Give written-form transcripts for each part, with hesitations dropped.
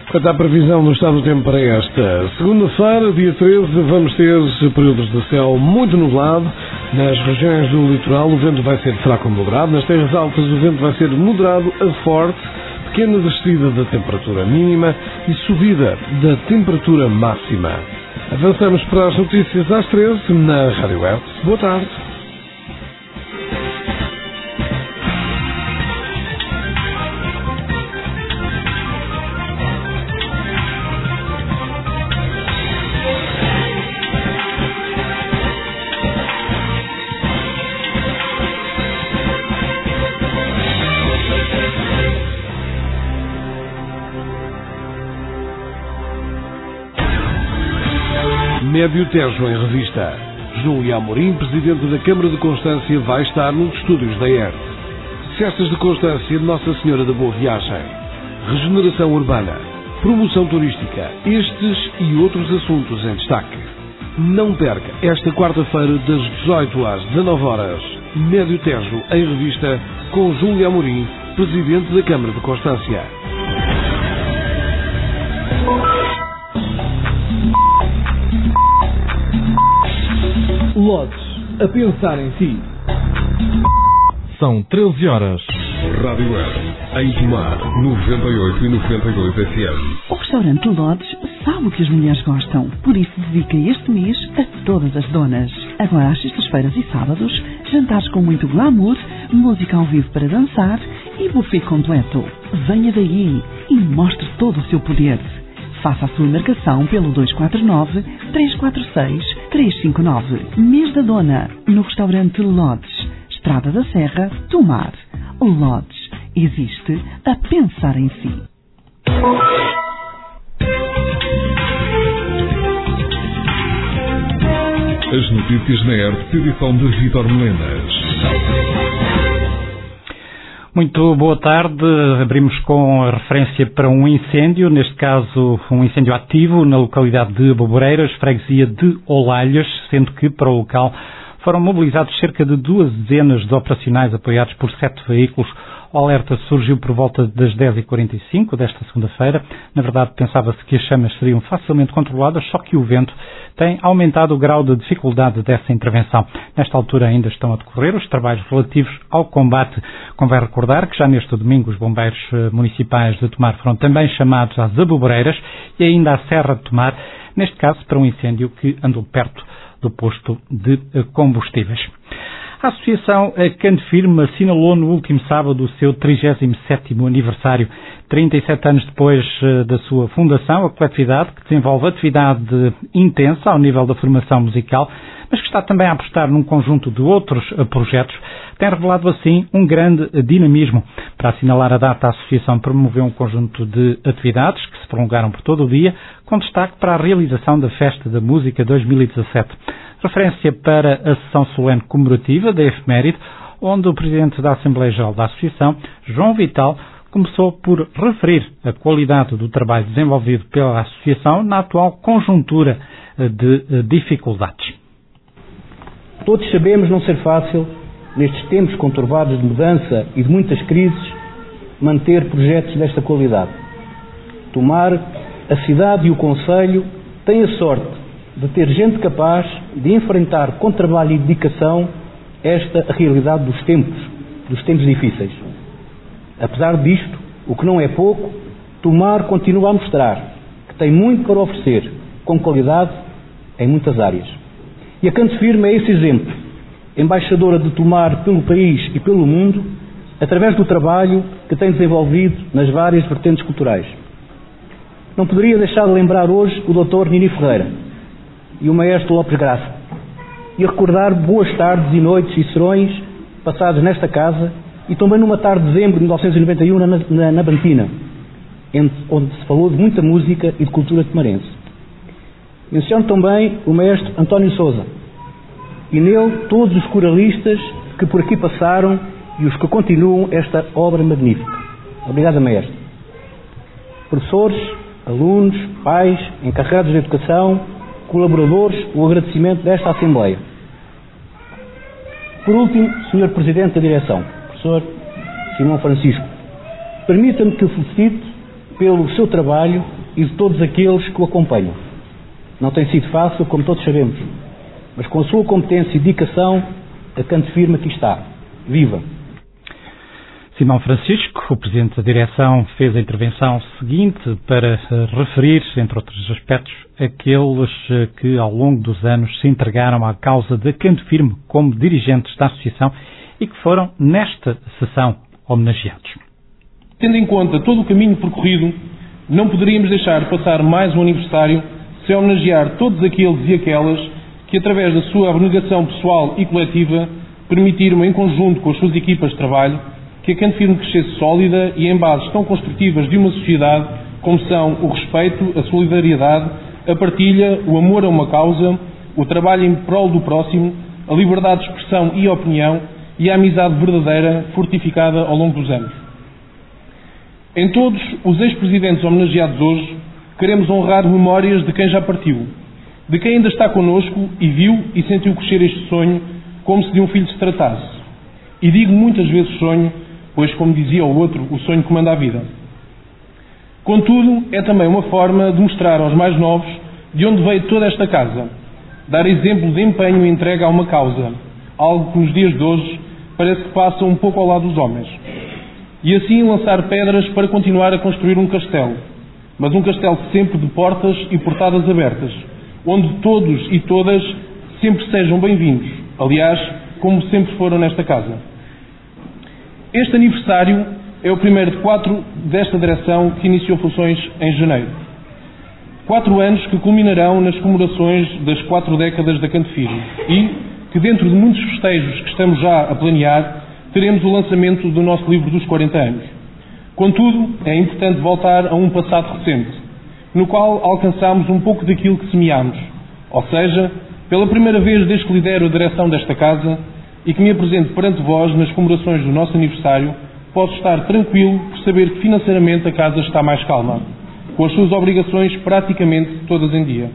Quanto à previsão do estado do tempo para esta segunda-feira, dia 13, vamos ter períodos de céu muito nublado. Nas regiões do litoral o vento vai ser fraco ou moderado. Nas terras altas o vento vai ser moderado a forte. Pequena descida da temperatura mínima e subida da temperatura máxima. Avançamos para as notícias às 13 na Rádio Hertz. Boa tarde. Médio Tejo em revista. Júlia Amorim, presidente da Câmara de Constância, vai estar nos estúdios da Hertz. Festas de Constância de Nossa Senhora da Boa Viagem. Regeneração urbana. Promoção turística. Estes e outros assuntos em destaque. Não perca esta quarta-feira das 18 às 19 horas. Médio Tejo em revista com Júlia Amorim, presidente da Câmara de Constância. Lotes, a pensar em si. São 13 horas. Rádio Hertz, em Tomar, 98 e 92 FM. O restaurante Lotes sabe o que as mulheres gostam, por isso dedica este mês a todas as donas. Agora às sextas-feiras e sábados, jantares com muito glamour, música ao vivo para dançar e buffet completo. Venha daí e mostre todo o seu poder. Faça a sua marcação pelo 249-346-359. Mês da Dona, no restaurante Lotes, Estrada da Serra, Tomar. Lotes existe a pensar em si. As notícias na Hertz, edição de Vítor Melenas. Muito boa tarde. Abrimos com a referência para um incêndio, neste caso um incêndio ativo na localidade de Aboboreiras, freguesia de Olalhas, sendo que para o local foram mobilizados cerca de 2 dezenas de operacionais apoiados por 7 veículos. O alerta surgiu por volta das 10h45 desta segunda-feira. Na verdade, pensava-se que as chamas seriam facilmente controladas, só que o vento tem aumentado o grau de dificuldade dessa intervenção. Nesta altura ainda estão a decorrer os trabalhos relativos ao combate. Convém recordar que já neste domingo os bombeiros municipais de Tomar foram também chamados às Aboboreiras e ainda à Serra de Tomar, neste caso para um incêndio que andou perto do posto de combustíveis. A Associação Canto Firme assinalou no último sábado o seu 37º aniversário. 37 anos depois da sua fundação, a coletividade, que desenvolve atividade intensa ao nível da formação musical, mas que está também a apostar num conjunto de outros projetos, tem revelado assim um grande dinamismo. Para assinalar a data, a Associação promoveu um conjunto de atividades que se prolongaram por todo o dia, com destaque para a realização da Festa da Música 2017. Referência para a sessão solene comemorativa da efeméride, onde o Presidente da Assembleia Geral da Associação, João Vital, começou por referir a qualidade do trabalho desenvolvido pela Associação na atual conjuntura de dificuldades. Todos sabemos não ser fácil, nestes tempos conturbados de mudança e de muitas crises, manter projetos desta qualidade. Tomar, a cidade e o concelho têm a sorte de ter gente capaz de enfrentar com trabalho e dedicação esta realidade dos tempos difíceis. Apesar disto, o que não é pouco, Tomar continua a mostrar que tem muito para oferecer, com qualidade, em muitas áreas. E a Canto Firme é esse exemplo, embaixadora de Tomar pelo país e pelo mundo, através do trabalho que tem desenvolvido nas várias vertentes culturais. Não poderia deixar de lembrar hoje o Dr. Nini Ferreira e o Maestro Lopes Graça, e recordar boas tardes e noites e serões passados nesta casa e também numa tarde de dezembro de 1991 na Bantina, onde se falou de muita música e de cultura tomarense. Menciono também o Maestro António Sousa e nele todos os coralistas que por aqui passaram e os que continuam esta obra magnífica. Obrigado, Maestro. Professores, alunos, pais, encarregados de educação, colaboradores, o agradecimento desta Assembleia. Por último, Sr. Presidente da Direção, Professor Simão Francisco, permita-me que o felicite pelo seu trabalho e de todos aqueles que o acompanham. Não tem sido fácil, como todos sabemos, mas com a sua competência e dedicação, a Canto Firme aqui está, viva. Simão Francisco, o Presidente da Direção, fez a intervenção seguinte para referir, entre outros aspectos, aqueles que ao longo dos anos se entregaram à causa da Canto Firme como dirigentes da Associação e que foram, nesta sessão, homenageados. Tendo em conta todo o caminho percorrido, não poderíamos deixar passar mais um aniversário sem homenagear todos aqueles e aquelas que, através da sua abnegação pessoal e coletiva, permitiram, em conjunto com as suas equipas de trabalho, que a Canto Firme crescesse sólida e em bases tão construtivas de uma sociedade como são o respeito, a solidariedade, a partilha, o amor a uma causa, o trabalho em prol do próximo, a liberdade de expressão e opinião e a amizade verdadeira fortificada ao longo dos anos. Em todos os ex-presidentes homenageados hoje, queremos honrar memórias de quem já partiu, de quem ainda está connosco e viu e sentiu crescer este sonho como se de um filho se tratasse. E digo muitas vezes sonho, pois, como dizia o outro, o sonho comanda a vida. Contudo, é também uma forma de mostrar aos mais novos de onde veio toda esta casa, dar exemplo de empenho e entrega a uma causa, algo que nos dias de hoje parece que passa um pouco ao lado dos homens. E assim lançar pedras para continuar a construir um castelo, mas um castelo sempre de portas e portadas abertas, onde todos e todas sempre sejam bem-vindos, aliás, como sempre foram nesta casa. Este aniversário é o primeiro de 4 desta direção que iniciou funções em janeiro. 4 anos que culminarão nas comemorações das 4 décadas da Canto Firme e que, dentro de muitos festejos que estamos já a planear, teremos o lançamento do nosso livro dos 40 anos. Contudo, é importante voltar a um passado recente, no qual alcançámos um pouco daquilo que semeámos, ou seja, pela primeira vez desde que lidero a direção desta casa e que me apresento perante vós nas comemorações do nosso aniversário, posso estar tranquilo por saber que financeiramente a casa está mais calma, com as suas obrigações praticamente todas em dia.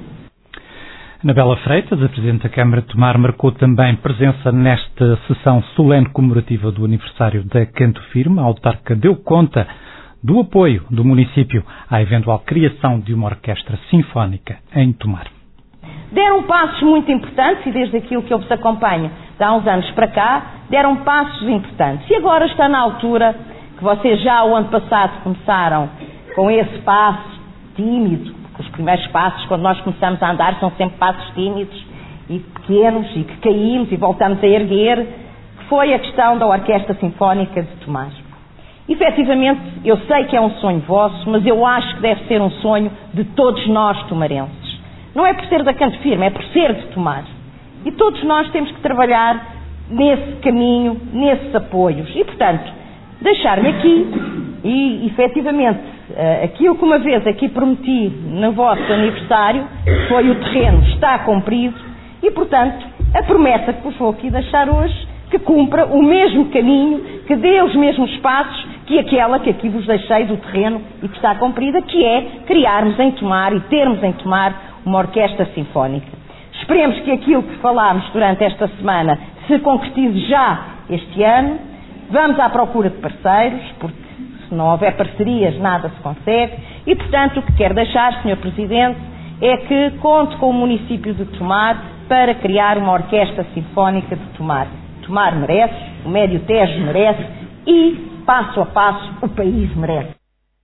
Anabela Freitas, a Presidente da Câmara de Tomar, marcou também presença nesta sessão solene comemorativa do aniversário da Canto Firme. A autarca deu conta do apoio do município à eventual criação de uma orquestra sinfónica em Tomar. Deram passos muito importantes e desde aquilo que eu vos acompanho de há uns anos para cá, deram passos importantes. E agora está na altura que vocês já o ano passado começaram com esse passo tímido. Os primeiros passos, quando nós começamos a andar, são sempre passos tímidos e pequenos e que caímos e voltamos a erguer, que foi a questão da Orquestra Sinfónica de Tomar. Efetivamente, eu sei que é um sonho vosso, mas eu acho que deve ser um sonho de todos nós tomarenses. Não é por ser da Canto Firme, é por ser de Tomar. E todos nós temos que trabalhar nesse caminho, nesses apoios. E, portanto, deixar-me aqui e, efetivamente, aquilo que uma vez aqui prometi no vosso aniversário foi o terreno está cumprido e, portanto, a promessa que vos vou aqui deixar hoje, que cumpra o mesmo caminho, que dê os mesmos passos que aquela que aqui vos deixei do terreno e que está cumprida, que é criarmos em Tomar e termos em Tomar uma orquestra sinfónica. Esperemos que aquilo que falámos durante esta semana se concretize já este ano. Vamos à procura de parceiros, porque se não houver parcerias nada se consegue. E, portanto, o que quero deixar, Sr. Presidente, é que conte com o município de Tomar para criar uma orquestra sinfónica de Tomar. Tomar merece, o Médio Tejo merece e, passo a passo, o país merece.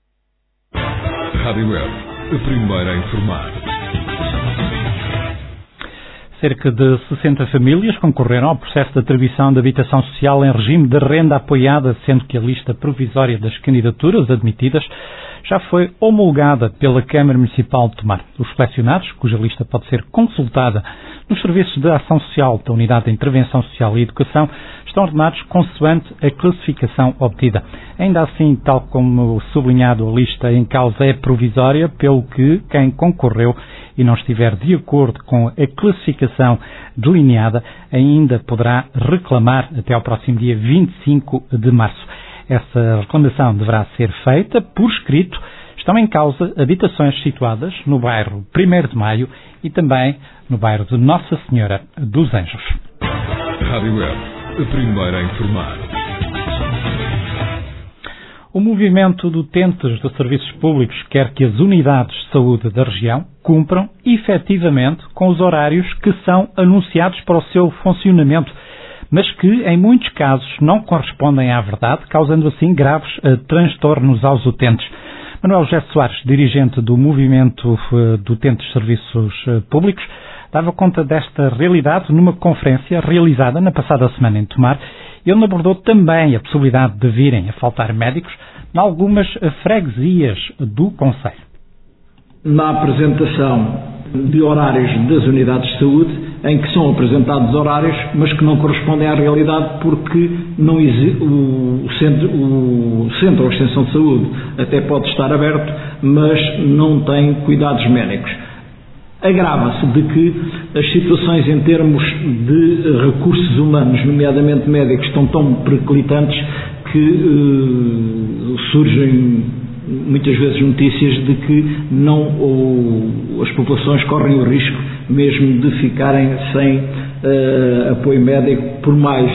Rádio Web, a primeira a informar. Cerca de 60 famílias concorreram ao processo de atribuição de habitação social em regime de renda apoiada, sendo que a lista provisória das candidaturas admitidas já foi homologada pela Câmara Municipal de Tomar. Os selecionados, cuja lista pode ser consultada nos serviços de ação social da Unidade de Intervenção Social e Educação, estão ordenados consoante a classificação obtida. Ainda assim, tal como sublinhado, a lista em causa é provisória, pelo que quem concorreu e não estiver de acordo com a classificação delineada ainda poderá reclamar até ao próximo dia 25 de março. Essa reclamação deverá ser feita por escrito. Estão em causa habitações situadas no bairro 1º de Maio e também no bairro de Nossa Senhora dos Anjos. Rádio Web, a primeira a informar. O movimento de utentes de serviços públicos quer que as unidades de saúde da região cumpram efetivamente com os horários que são anunciados para o seu funcionamento, mas que em muitos casos não correspondem à verdade, causando assim graves transtornos aos utentes. Manuel José Soares, dirigente do movimento de utentes de serviços públicos, dava conta desta realidade numa conferência realizada na passada semana em Tomar. Ele abordou também a possibilidade de virem a faltar médicos em algumas freguesias do concelho. Na apresentação de horários das unidades de saúde, em que são apresentados horários, mas que não correspondem à realidade porque não o centro ou a extensão de saúde até pode estar aberto, mas não tem cuidados médicos. Agrava-se de que as situações em termos de recursos humanos, nomeadamente médicos, estão tão periclitantes que surgem muitas vezes notícias de que as populações correm o risco mesmo de ficarem sem apoio médico, por mais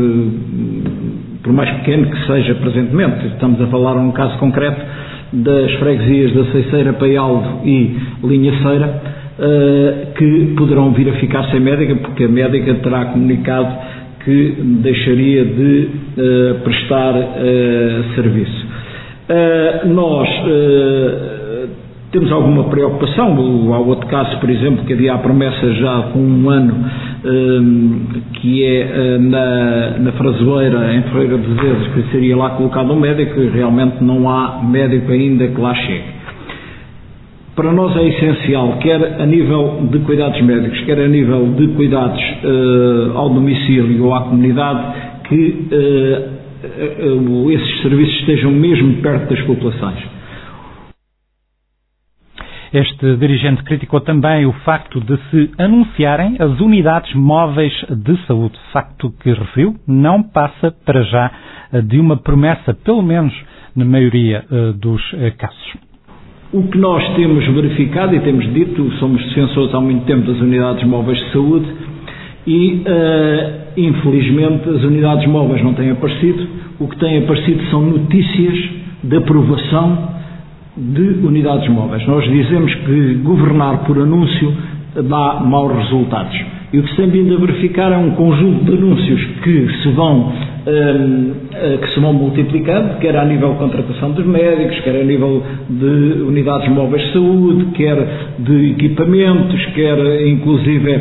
pequeno que seja presentemente. Estamos a falar num caso concreto das freguesias da Ceiceira, Paialdo e Linhaceira, que poderão vir a ficar sem médica, porque a médica terá comunicado que deixaria de prestar serviço. Nós temos alguma preocupação. Há outro caso, por exemplo, que havia a promessa já com um ano, que é na Frasoeira, em Ferreira de Vezes, que seria lá colocado um médico, e realmente não há médico ainda que lá chegue. Para nós é essencial, quer a nível de cuidados médicos, quer a nível de cuidados ao domicílio ou à comunidade, que esses serviços estejam mesmo perto das populações. Este dirigente criticou também o facto de se anunciarem as unidades móveis de saúde. Facto que referiu não passa para já de uma promessa, pelo menos na maioria dos casos. O que nós temos verificado e temos dito, somos defensores há muito tempo das unidades móveis de saúde e, infelizmente, as unidades móveis não têm aparecido. O que tem aparecido são notícias de aprovação de unidades móveis. Nós dizemos que governar por anúncio dá maus resultados. E o que se tem vindo a verificar é um conjunto de anúncios que se vão multiplicando, quer a nível de contratação dos médicos, quer a nível de unidades móveis de saúde, quer de equipamentos, quer inclusive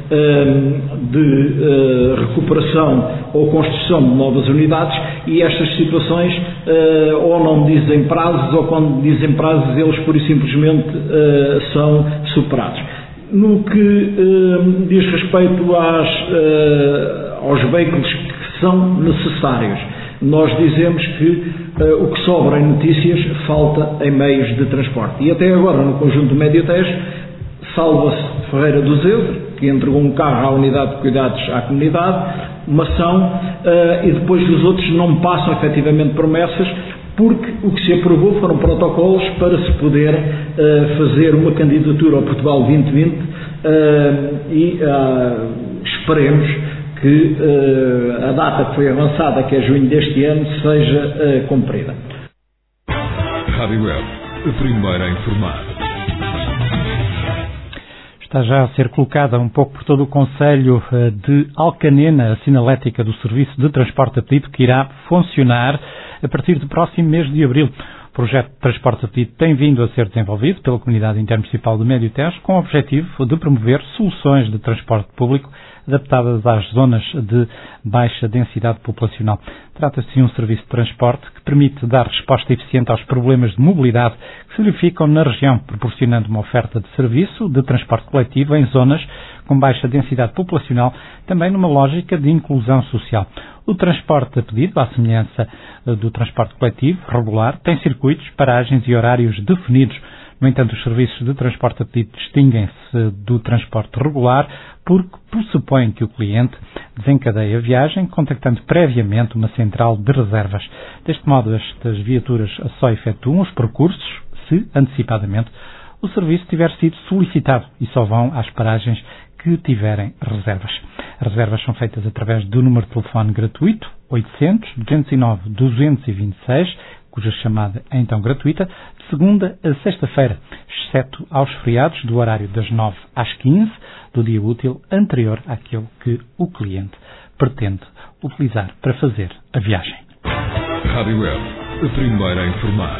de recuperação ou construção de novas unidades, e estas situações ou não dizem prazos, ou quando dizem prazos eles pura e simplesmente são superados. No que diz respeito aos veículos que são necessários, nós dizemos que o que sobra em notícias falta em meios de transporte. E até agora, no conjunto do Médio Tejo, salva-se Ferreira do Zezer, que entregou um carro à unidade de cuidados à comunidade, uma ação, e depois os outros não passam efetivamente promessas, porque o que se aprovou foram protocolos para se poder fazer uma candidatura ao Portugal 2020 e esperemos que a data que foi avançada, que é junho deste ano, seja cumprida. Rádio Web, a primeira a informar. Está já a ser colocada um pouco por todo o concelho de Alcanena a sinalética do Serviço de Transporte a Pedido, que irá funcionar a partir do próximo mês de abril. O projeto de transporte a pedido tem vindo a ser desenvolvido pela Comunidade Intermunicipal do Médio Tejo com o objetivo de promover soluções de transporte público adaptadas às zonas de baixa densidade populacional. Trata-se de um serviço de transporte que permite dar resposta eficiente aos problemas de mobilidade que se verificam na região, proporcionando uma oferta de serviço de transporte coletivo em zonas com baixa densidade populacional, também numa lógica de inclusão social. O transporte a pedido, à semelhança do transporte coletivo regular, tem circuitos, paragens e horários definidos. No entanto, os serviços de transporte a pedido distinguem-se do transporte regular porque pressupõem que o cliente desencadeie a viagem contactando previamente uma central de reservas. Deste modo, estas viaturas só efetuam os percursos se, antecipadamente, o serviço tiver sido solicitado e só vão às paragens que tiverem reservas. As reservas são feitas através do número de telefone gratuito 800 209 226 cuja chamada é então gratuita, de segunda a sexta-feira, exceto aos feriados, do horário das 9 às 15, do dia útil anterior àquele que o cliente pretende utilizar para fazer a viagem. Rádio Web, a primeira a informar.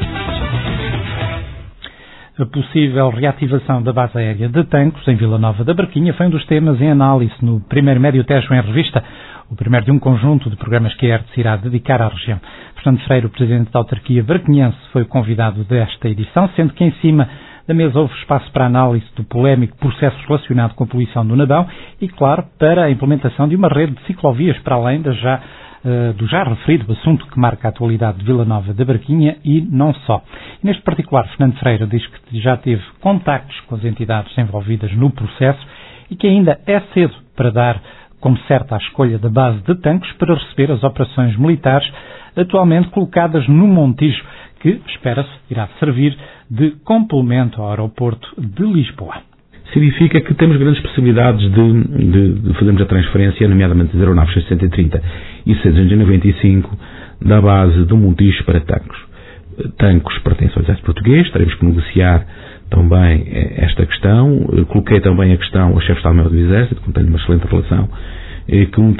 A possível reativação da base aérea de Tancos, em Vila Nova da Barquinha, foi um dos temas em análise no primeiro Médio Tejo em Revista, o primeiro de um conjunto de programas que a ERT se irá dedicar à região. Fernando Freire, o presidente da autarquia barquinhense, foi o convidado desta edição, sendo que em cima da mesa houve espaço para análise do polémico processo relacionado com a poluição do Nadão e, claro, para a implementação de uma rede de ciclovias para além do já referido assunto que marca a atualidade de Vila Nova da Barquinha e não só. E neste particular, Fernando Freire diz que já teve contactos com as entidades envolvidas no processo e que ainda é cedo para dar como certa a escolha da base de Tancos para receber as operações militares atualmente colocadas no Montijo, que, espera-se, irá servir de complemento ao aeroporto de Lisboa. Significa que temos grandes possibilidades de fazermos a transferência, nomeadamente das aeronaves 630 e 695, da base do Montijo para Tancos. Tancos pertence ao Exército Português, teremos que negociar também esta questão. Coloquei também a questão ao chefe de Estado-Maior do Exército, com quem tenho uma excelente relação, que me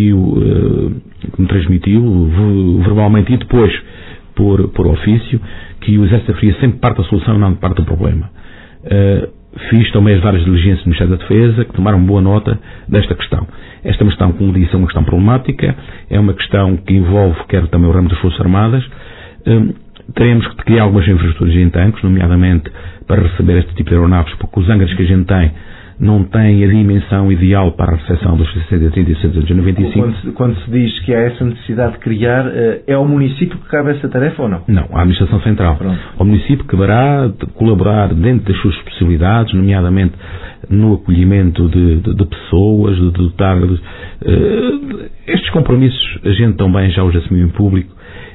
transmitiu verbalmente e depois por ofício, que o Exército faria sempre parte da solução e não parte do problema. Fiz também as várias diligências do Ministério da Defesa, que tomaram boa nota desta questão. Esta é uma questão, como disse, é uma questão problemática, é uma questão que envolve, quer também o ramo das Forças Armadas. Teremos que criar algumas infraestruturas em Tancos, nomeadamente para receber este tipo de aeronaves, porque os hangars que a gente tem não têm a dimensão ideal para a recepção dos 630 e 695. Quando se diz que há essa necessidade de criar, é ao município que cabe essa tarefa ou não? Não, à Administração Central. Pronto. O município caberá de colaborar dentro das suas possibilidades, nomeadamente no acolhimento de pessoas, de dotar estes compromissos a gente também já os assumiu em público,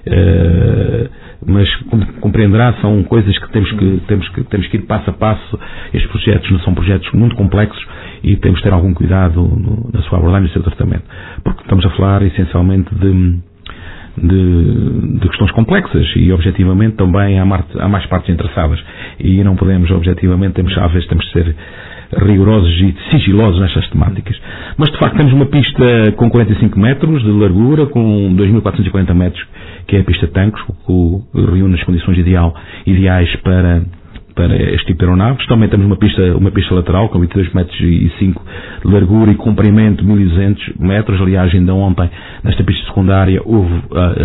mas compreenderá, são coisas que temos que ir passo a passo. Estes projetos não são projetos muito complexos e temos que ter algum cuidado na sua abordagem e no seu tratamento, porque estamos a falar essencialmente de questões complexas e objetivamente também há mais partes interessadas e não podemos objetivamente, às vezes temos de ser rigorosos e sigilosos nestas temáticas. Mas de facto temos uma pista com 45 metros de largura, com 2.440 metros, que é a pista de Tancos, que reúne as condições ideais para este tipo de aeronaves. Também temos uma pista lateral com 22 metros e 5 de largura e comprimento 1.200 metros. Aliás, ainda ontem, nesta pista secundária, houve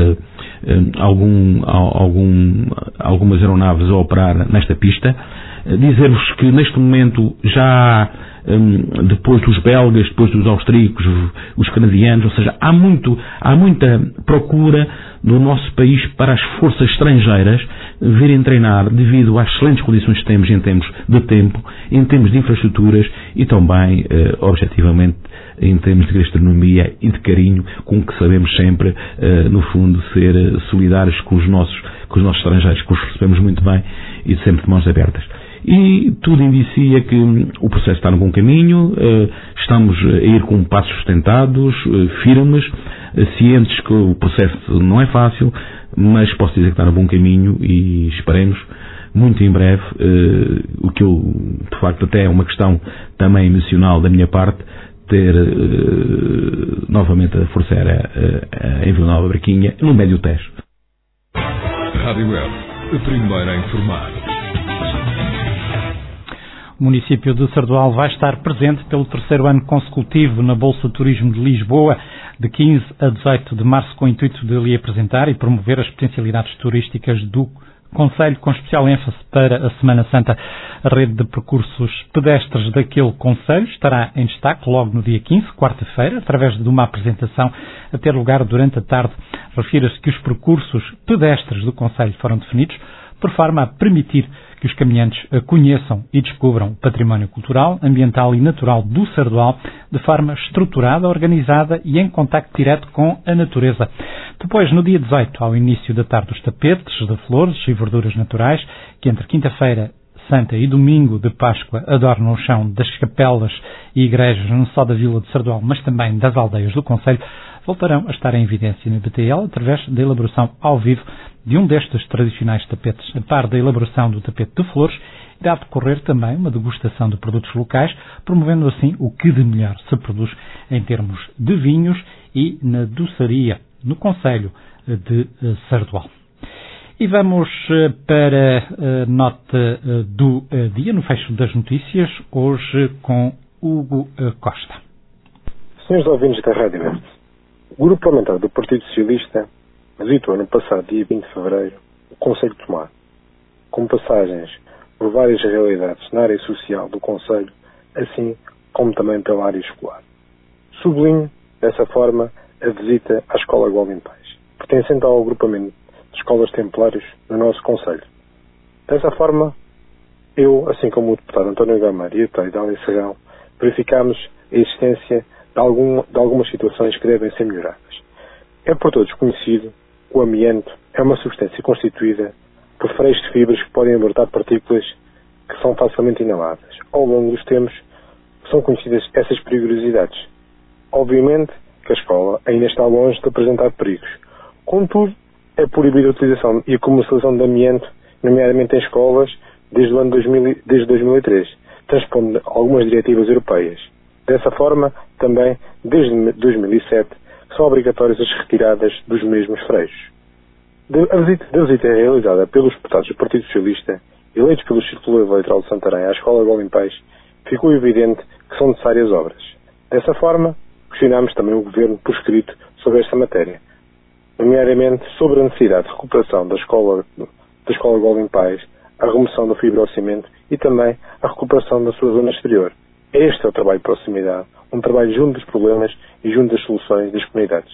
algumas aeronaves a operar nesta pista. Dizer-vos que neste momento já depois dos belgas, depois dos austríacos, os canadianos, ou seja, há muita procura no nosso país para as forças estrangeiras virem treinar devido às excelentes condições que temos em termos de tempo, em termos de infraestruturas e também, objetivamente, em termos de gastronomia e de carinho, com que sabemos sempre, no fundo, ser solidários com os nossos estrangeiros, que os recebemos muito bem e sempre de mãos abertas. E tudo indicia que o processo está no bom caminho, estamos a ir com passos sustentados, firmes, cientes que o processo não é fácil, mas posso dizer que está no bom caminho e esperemos muito em breve, o que eu, de facto, até é uma questão também emocional da minha parte, ter novamente a Força Aérea em Vila Nova Barquinha, no Médio Tejo. Rádio Web, a primeira a informar. O município de Sardual vai estar presente pelo terceiro ano consecutivo na Bolsa de Turismo de Lisboa, de 15 a 18 de março, com o intuito de lhe apresentar e promover as potencialidades turísticas do Concelho, com especial ênfase para a Semana Santa. A rede de percursos pedestres daquele concelho estará em destaque logo no dia 15, quarta-feira, através de uma apresentação a ter lugar durante a tarde. Refira-se que os percursos pedestres do concelho foram definidos por forma a permitir que os caminhantes conheçam e descubram o património cultural, ambiental e natural do Sardual de forma estruturada, organizada e em contacto direto com a natureza. Depois, no dia 18, ao início da tarde, os tapetes de flores e verduras naturais, que entre quinta-feira Santa e domingo de Páscoa adornam o chão das capelas e igrejas não só da Vila de Sardual, mas também das aldeias do concelho, voltarão a estar em evidência na BTL através da elaboração ao vivo de um destes tradicionais tapetes. A par da elaboração do tapete de flores, irá decorrer também uma degustação de produtos locais, promovendo assim o que de melhor se produz em termos de vinhos e na doçaria, no concelho de Sardual. E vamos para a nota do dia, no fecho das notícias, hoje com Hugo Costa. Senhores ouvintes da Rádio Verde, o Grupo Parlamentar do Partido Socialista visitou no passado dia 20 de fevereiro o Concelho de Tomar, com passagens por várias realidades na área social do Concelho, assim como também pela área escolar. Sublinho, dessa forma, a visita à Escola Golden Pais, pertencente ao agrupamento de escolas templários no nosso Concelho. Dessa forma, eu, assim como o deputado António Gameiro e a Idália Serrão, verificámos a existência de algumas situações que devem ser melhoradas. É por todos conhecido que o amianto é uma substância constituída por freios de fibras que podem abortar partículas que são facilmente inaláveis. Ao longo dos tempos, são conhecidas essas perigosidades. Obviamente que a escola ainda está longe de apresentar perigos. Contudo, é proibida a utilização e a comercialização de amianto, nomeadamente em escolas, desde o ano 2003, transpondo algumas diretivas europeias. Dessa forma, também, desde 2007, são obrigatórias as retiradas dos mesmos freios. A visita é realizada pelos deputados do Partido Socialista, eleitos pelo Círculo Eleitoral de Santarém à Escola Golden Pais, ficou evidente que são necessárias obras. Dessa forma, questionámos também o Governo por escrito sobre esta matéria, nomeadamente sobre a necessidade de recuperação da Escola Golden Pais, a remoção do fibrocimento e também a recuperação da sua zona exterior. Este é o trabalho de proximidade, um trabalho junto dos problemas e junto das soluções das comunidades.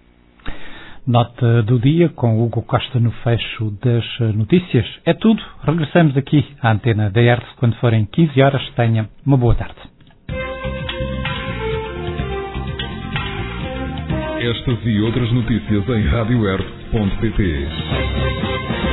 Nota do dia com Hugo Costa no fecho das notícias. É tudo. Regressamos aqui à antena da ERT quando forem 15 horas. Tenha uma boa tarde. Estas e outras notícias em radioert.pt.